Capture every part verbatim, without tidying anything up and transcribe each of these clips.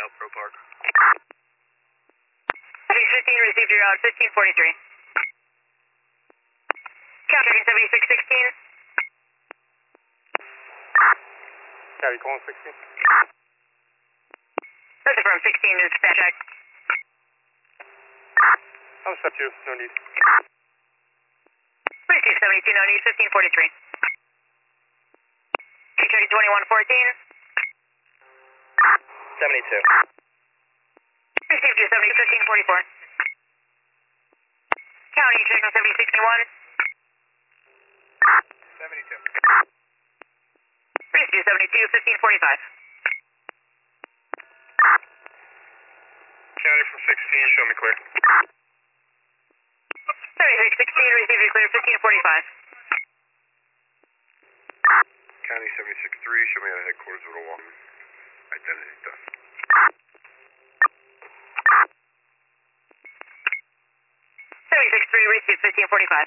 out, Pro Park. Heavy fifteen received your route, fifteen forty-three. Count checking seventy-six sixteen. Copy, calling sixteen. That's it from sixteen, is stat check. I'm step two, no need. Receive seventy-two, no need, fifteen forty-three. Count checking twenty-one fourteen. seventy-two. Received your seventy, fifteen forty-four. County checking seventy sixty-one. seventy-two. Received your seventy-two, fifteen forty-five. County from sixteen, show me clear. seventy-six sixteen, received your clear, fifteen forty-five. County seventy-six three, show me at headquarters with a one. Identity done. seventy-six three, received fifteen forty-five.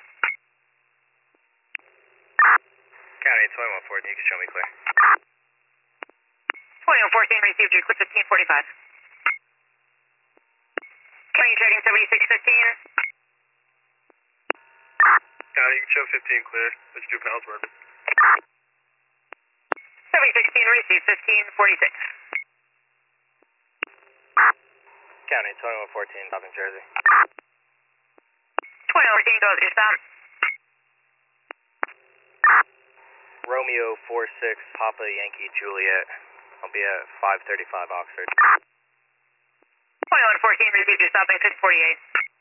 County twenty-one fourteen, you can show me clear. twenty-one fourteen, received your clear, fifteen forty-five. County checking seventy-six fifteen. County, you can show fifteen clear. Let's do Pals work. seventy sixteen, received fifteen forty-six. County twenty-one fourteen, stopping Jersey. twenty-one fourteen, go with your stop. Romeo four six, Papa Yankee Juliet. I'll be at five thirty-five Oxford. twenty-one fourteen, received your stop, fifteen forty-eight.